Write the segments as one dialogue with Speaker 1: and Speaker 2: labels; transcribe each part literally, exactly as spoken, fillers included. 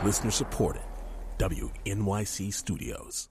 Speaker 1: Listener supported. W N Y C Studios.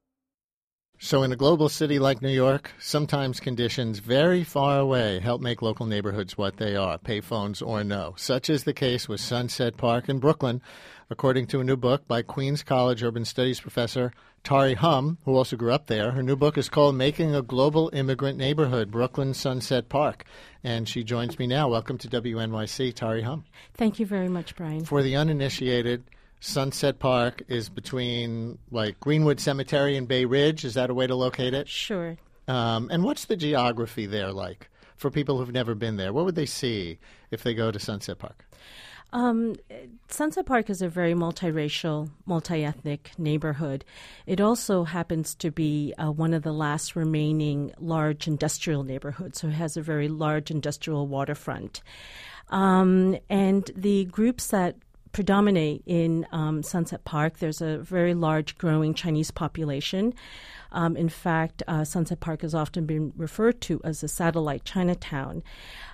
Speaker 2: So in a global city like New York, sometimes conditions very far away help make local neighborhoods what they are, payphones or no. Such is the case with Sunset Park in Brooklyn, according to a new book by Queens College Urban Studies professor Tari Hum, who also grew up there. Her new book is called Making a Global Immigrant Neighborhood, Brooklyn Sunset Park. And she joins me now. Welcome to W N Y C, Tari Hum.
Speaker 3: Thank you very much, Brian.
Speaker 2: For the uninitiated, Sunset Park is between, like, Greenwood Cemetery and Bay Ridge. Is that a way to locate it?
Speaker 3: Sure.
Speaker 2: Um, and what's the geography there like for people who've never been there? What would they see if they go to Sunset Park?
Speaker 3: Um, Sunset Park is a very multiracial, multi-ethnic neighborhood. It also happens to be uh, one of the last remaining large industrial neighborhoods, so it has a very large industrial waterfront. Um, and the groups that predominate in um, Sunset Park, there's a very large growing Chinese population. Um, in fact, uh, Sunset Park has often been referred to as a satellite Chinatown.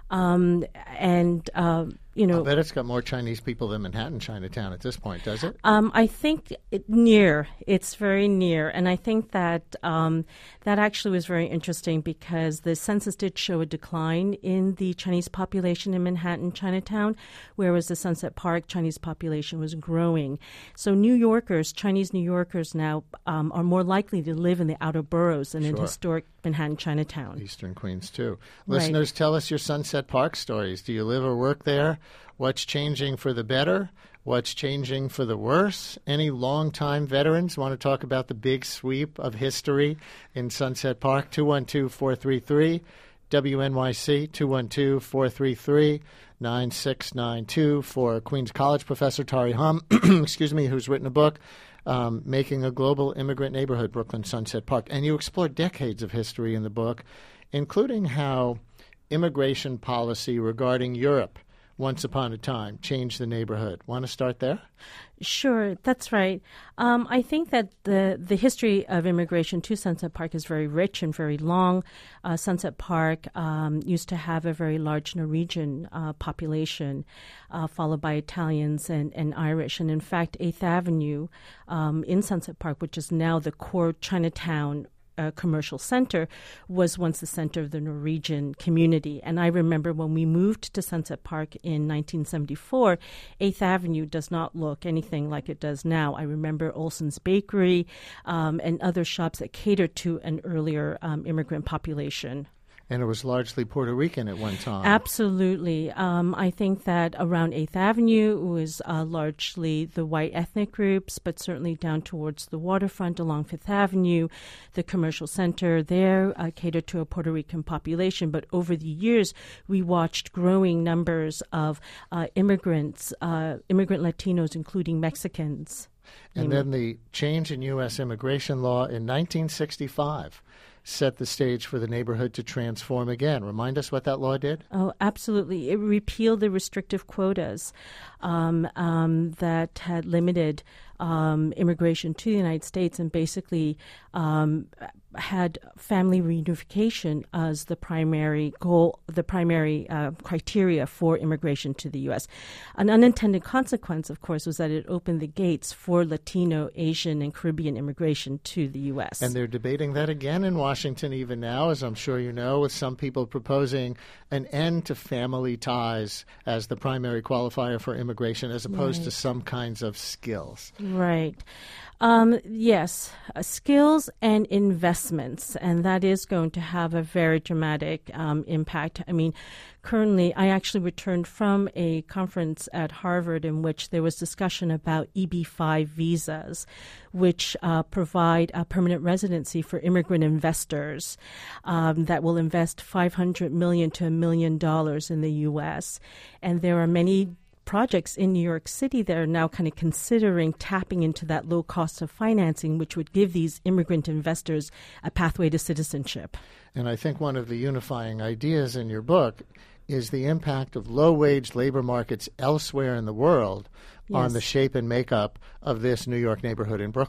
Speaker 3: Um, and, uh, you know...
Speaker 2: I bet it's got more Chinese people than Manhattan Chinatown at this point, does it?
Speaker 3: Um, I think it, near. It's very near. And I think that um, that actually was very interesting because the census did show a decline in the Chinese population in Manhattan Chinatown, whereas the Sunset Park Chinese population was growing. So New Yorkers, Chinese New Yorkers now um, are more likely to live in the outer boroughs than
Speaker 2: Sure.
Speaker 3: in historic Manhattan Chinatown.
Speaker 2: Eastern Queens, too.
Speaker 3: Right.
Speaker 2: Listeners, tell us your Sunset Park stories. Do you live or work there? What's changing for the better? What's changing for the worse? Any longtime veterans want to talk about the big sweep of history in Sunset Park? two one two, four three three, W N Y C, two one two, four three three, nine six nine two for Queens College professor Tari Hum, excuse me, who's written a book, Um, Making a Global Immigrant Neighborhood, Brooklyn Sunset Park. And you explore decades of history in the book, including how immigration policy regarding Europe once upon a time changed the neighborhood. Want to start there?
Speaker 3: Sure, that's right. Um, I think that the, the history of immigration to Sunset Park is very rich and very long. Uh, Sunset Park um, used to have a very large Norwegian uh, population, uh, followed by Italians and, and Irish. And in fact, eighth Avenue um, in Sunset Park, which is now the core Chinatown Uh, commercial center, was once the center of the Norwegian community. And I remember when we moved to Sunset Park in nineteen seventy-four, eighth Avenue does not look anything like it does now. I remember Olson's Bakery um, and other shops that catered to an earlier um, immigrant population.
Speaker 2: And it was largely Puerto Rican at one time.
Speaker 3: Absolutely. Um, I think that around eighth Avenue it was uh, largely the white ethnic groups, but certainly down towards the waterfront along Fifth Avenue, the commercial center there uh, catered to a Puerto Rican population. But over the years, we watched growing numbers of uh, immigrants, uh, immigrant Latinos, including Mexicans.
Speaker 2: And then the change in U S immigration law in nineteen sixty-five set the stage for the neighborhood to transform again. Remind us what that law did?
Speaker 3: Oh, absolutely. It repealed the restrictive quotas um, um, that had limited um, immigration to the United States and basically um, had family reunification as the primary goal, the primary uh, criteria for immigration to the U S. An unintended consequence, of course, was that it opened the gates for Latino, Asian, and Caribbean immigration to the U S.
Speaker 2: And they're debating that again in Washington even now, as I'm sure you know, with some people proposing an end to family ties as the primary qualifier for immigration as opposed
Speaker 3: Right.
Speaker 2: to some kinds of skills.
Speaker 3: Right. Um, yes, uh, skills and investments, and that is going to have a very dramatic um, impact. I mean, currently, I actually returned from a conference at Harvard in which there was discussion about E B five visas, which uh, provide a permanent residency for immigrant investors um, that will invest five hundred million dollars to a million dollars in the U S. And there are many projects in New York City that are now kind of considering tapping into that low cost of financing, which would give these immigrant investors a pathway to citizenship.
Speaker 2: And I think one of the unifying ideas in your book is the impact of low-wage labor markets elsewhere in the world
Speaker 3: Yes.
Speaker 2: on the shape and makeup of this New York neighborhood in Brooklyn.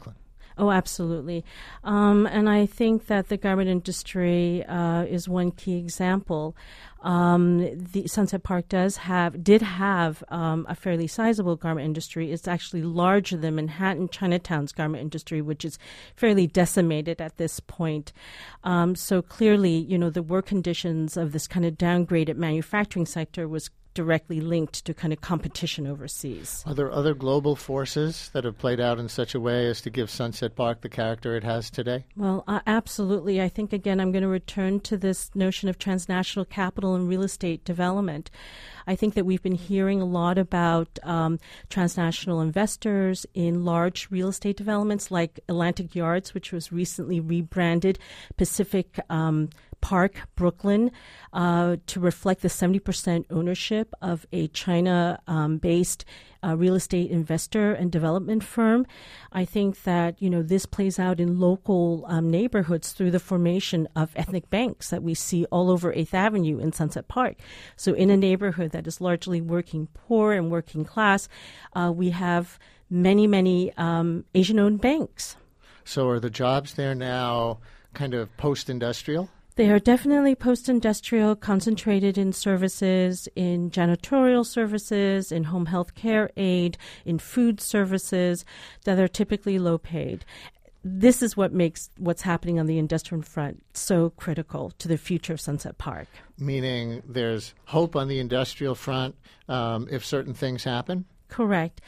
Speaker 3: Oh, absolutely. Um, and I think that the garment industry uh, is one key example. Um, the Sunset Park does have, did have um, a fairly sizable garment industry. It's actually larger than Manhattan, Chinatown's garment industry, which is fairly decimated at this point. Um, so clearly, you know, the work conditions of this kind of downgraded manufacturing sector was directly linked to kind of competition overseas.
Speaker 2: Are there other global forces that have played out in such a way as to give Sunset Park the character it has today?
Speaker 3: Well, uh, absolutely. I think, again, I'm going to return to this notion of transnational capital and real estate development. I think that we've been hearing a lot about um, transnational investors in large real estate developments like Atlantic Yards, which was recently rebranded Pacific um, Park, Brooklyn, uh, to reflect the seventy percent ownership of a China-based um, uh, real estate investor and development firm. I think that, you know, this plays out in local um, neighborhoods through the formation of ethnic banks that we see all over eighth Avenue in Sunset Park. So in a neighborhood that is largely working poor and working class, uh, we have many, many um, Asian-owned banks.
Speaker 2: So are the jobs there now kind of post-industrial?
Speaker 3: They are definitely post-industrial, concentrated in services, in janitorial services, in home health care aid, in food services that are typically low paid. This is what makes what's happening on the industrial front so critical to the future of Sunset Park.
Speaker 2: Meaning there's hope on the industrial front um, if certain things happen?
Speaker 3: Correct.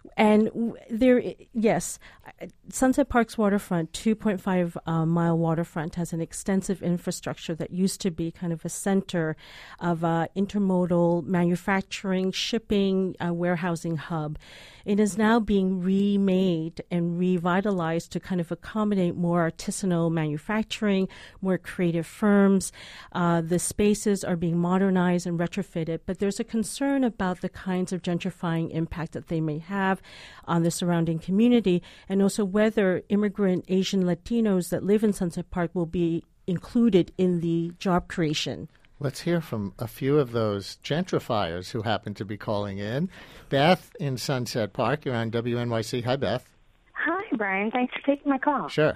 Speaker 3: And there, yes, Sunset Park's waterfront, two point five uh, mile waterfront, has an extensive infrastructure that used to be kind of a center of uh, intermodal manufacturing, shipping, uh, warehousing hub. It is now being remade and revitalized to kind of accommodate more artisanal manufacturing, more creative firms. Uh, the spaces are being modernized and retrofitted, but there's a concern about the kinds of gentrifying impact that they may have on the surrounding community, and also whether immigrant Asian Latinos that live in Sunset Park will be included in the job creation.
Speaker 2: Let's hear from a few of those gentrifiers who happen to be calling in. Beth in Sunset Park, you're on W N Y C. Hi, Beth.
Speaker 4: Hi, Brian. Thanks for taking my call.
Speaker 2: Sure.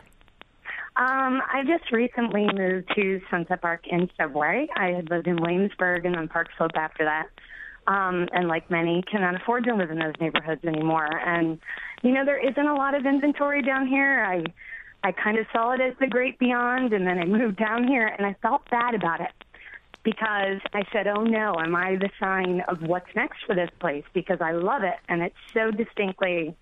Speaker 4: Um, I just recently moved to Sunset Park in February. I had lived in Williamsburg and then Park Slope after that. Um, and like many, cannot afford to live in those neighborhoods anymore. And, you know, there isn't a lot of inventory down here. I I kind of saw it as the great beyond, and then I moved down here, and I felt bad about it because I said, oh, no, am I the sign of what's next for this place? Because I love it, and it's so distinctly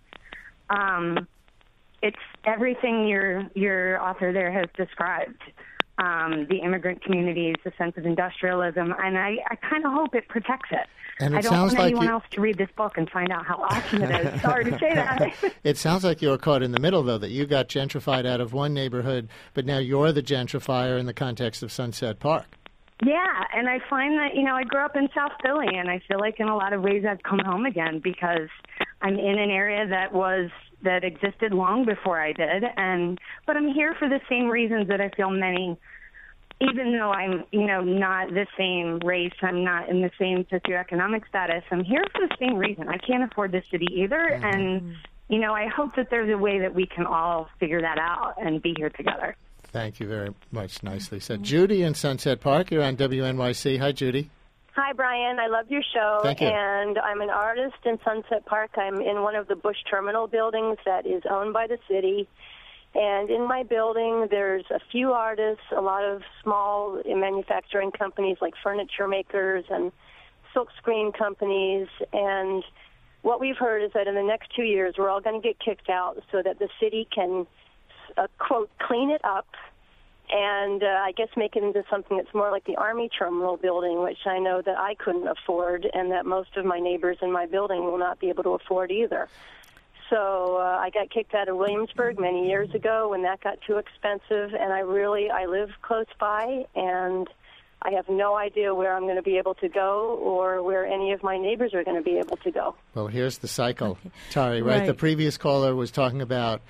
Speaker 4: um, it's everything your your author there has described. Um, the immigrant communities, the sense of industrialism, and I, I kind of hope it protects it.
Speaker 2: And it
Speaker 4: I don't
Speaker 2: sounds
Speaker 4: want
Speaker 2: like
Speaker 4: anyone
Speaker 2: you...
Speaker 4: else to read this book and find out how awesome it is. Sorry to say that.
Speaker 2: It sounds like you were caught in the middle, though, that you got gentrified out of one neighborhood, but now you're the gentrifier in the context of Sunset Park.
Speaker 4: Yeah, and I find that, you know, I grew up in South Philly, and I feel like in a lot of ways I've come home again because I'm in an area that was that existed long before I did, and but I'm here for the same reasons that I feel many, even though I'm, you know, not the same race, I'm not in the same socioeconomic status, I'm here for the same reason. I can't afford this city either, mm-hmm. and, you know, I hope that there's a way that we can all figure that out and be here together.
Speaker 2: Thank you very much. Nicely said. Judy in Sunset Park, you're on W N Y C. Hi, Judy.
Speaker 5: Hi, Brian. I love your show.
Speaker 2: Thank you.
Speaker 5: And I'm an artist in Sunset Park. I'm in one of the Bush Terminal buildings that is owned by the city. And in my building, there's a few artists, a lot of small manufacturing companies like furniture makers and silkscreen companies. And what we've heard is that in the next two years, we're all going to get kicked out so that the city can, uh, quote, clean it up and uh, I guess make it into something that's more like the Army Terminal building, which I know that I couldn't afford and that most of my neighbors in my building will not be able to afford either. So uh, I got kicked out of Williamsburg many years ago when that got too expensive, and I really, I live close by, and I have no idea where I'm going to be able to go or where any of my neighbors are going to be able to go.
Speaker 2: Well, here's the cycle, Tari, right?
Speaker 3: Right.
Speaker 2: The previous caller was talking about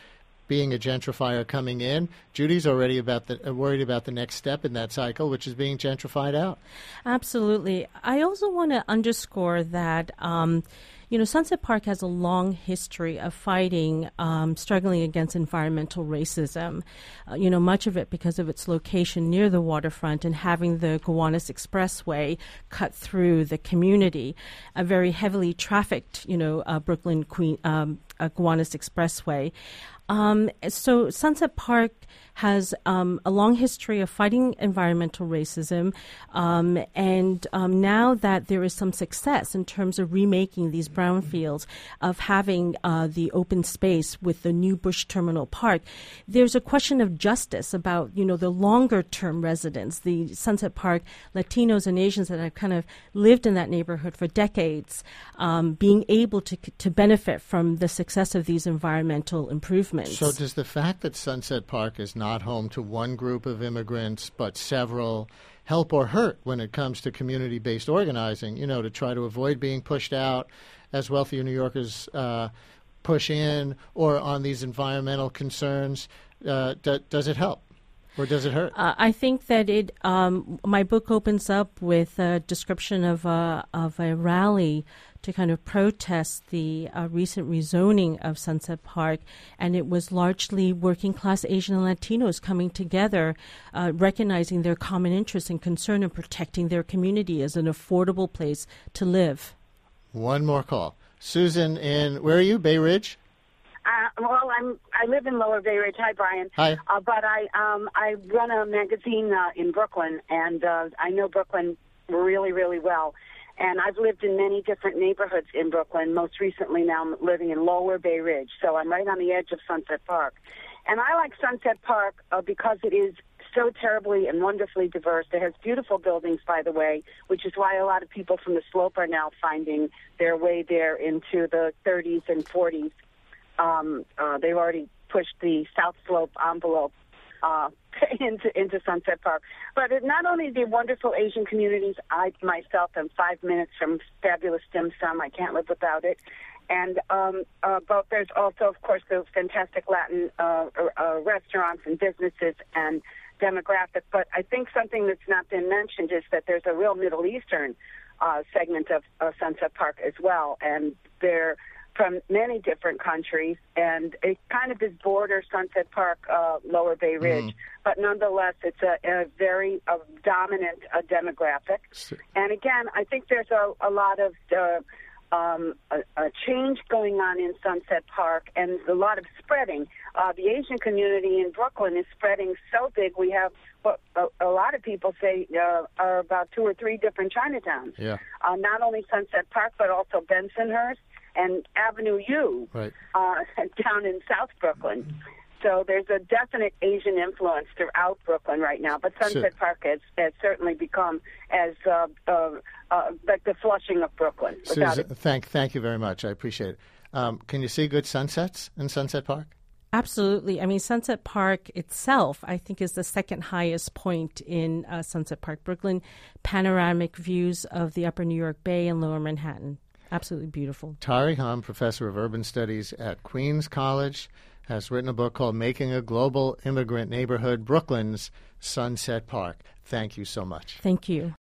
Speaker 2: being a gentrifier coming in. Judy's already about the, uh, worried about the next step in that cycle, which is being gentrified out.
Speaker 3: Absolutely. I also want to underscore that, um, you know, Sunset Park has a long history of fighting, um, struggling against environmental racism, uh, you know, much of it because of its location near the waterfront and having the Gowanus Expressway cut through the community, a very heavily trafficked, you know, uh, Brooklyn Queen, um, uh, Gowanus Expressway. Um, so Sunset Park has um, a long history of fighting environmental racism, um, and um, now that there is some success in terms of remaking these brownfields, of having uh, the open space with the new Bush Terminal Park, there's a question of justice about, you know, the longer-term residents, the Sunset Park Latinos and Asians that have kind of lived in that neighborhood for decades, um, being able to to benefit from the success of these environmental improvements.
Speaker 2: So does the fact that Sunset Park is not home to one group of immigrants but several help or hurt when it comes to community-based organizing, you know, to try to avoid being pushed out as wealthier New Yorkers uh, push in, or on these environmental concerns? Uh, d- does it help? Or does it hurt?
Speaker 3: Uh, I think that it. Um, my book opens up with a description of a, of a rally to kind of protest the uh, recent rezoning of Sunset Park, and it was largely working-class Asian and Latinos coming together, uh, recognizing their common interest and concern in protecting their community as an affordable place to live.
Speaker 2: One more call. Susan in, where are you, Bay Ridge?
Speaker 6: Uh, well, I'm I live in Lower Bay Ridge. Hi, Brian.
Speaker 2: Hi.
Speaker 6: Uh, but I um I run a magazine uh, in Brooklyn, and uh, I know Brooklyn really, really well. And I've lived in many different neighborhoods in Brooklyn. Most recently, now I'm living in Lower Bay Ridge, so I'm right on the edge of Sunset Park. And I like Sunset Park uh, because it is so terribly and wonderfully diverse. It has beautiful buildings, by the way, which is why a lot of people from the Slope are now finding their way there into the thirties and forties. Um, uh, they've already pushed the South Slope envelope uh, into into Sunset Park. But it, not only the wonderful Asian communities, I myself am five minutes from fabulous dim sum. I can't live without it. And um, uh, but there's also, of course, the fantastic Latin uh, uh, restaurants and businesses and demographic. But I think something that's not been mentioned is that there's a real Middle Eastern uh, segment of uh, Sunset Park as well, and they're from many different countries, and it kind of is border Sunset Park, uh, Lower Bay Ridge, mm. but nonetheless, it's a, a very a dominant uh, demographic. And again, I think there's a, a lot of uh, um, a, a change going on in Sunset Park, and a lot of spreading. Uh, the Asian community in Brooklyn is spreading so big. We have what a, a lot of people say uh, are about two or three different Chinatowns.
Speaker 2: Yeah.
Speaker 6: Uh, not only Sunset Park, but also Bensonhurst and Avenue U,
Speaker 2: right.
Speaker 6: uh, down in South Brooklyn. So there's a definite Asian influence throughout Brooklyn right now. But Sunset
Speaker 2: so,
Speaker 6: Park has, has certainly become as uh, uh, uh, like the Flushing of Brooklyn.
Speaker 2: Susan, thank, thank you very much. I appreciate it. Um, can you see good sunsets in Sunset Park?
Speaker 3: Absolutely. I mean, Sunset Park itself, I think, is the second highest point in uh, Sunset Park, Brooklyn. Panoramic views of the Upper New York Bay and Lower Manhattan. Absolutely beautiful. Tari
Speaker 2: Hom, professor of urban studies at Queens College, has written a book called Making a Global Immigrant Neighborhood, Brooklyn's Sunset Park. Thank you so much.
Speaker 3: Thank you.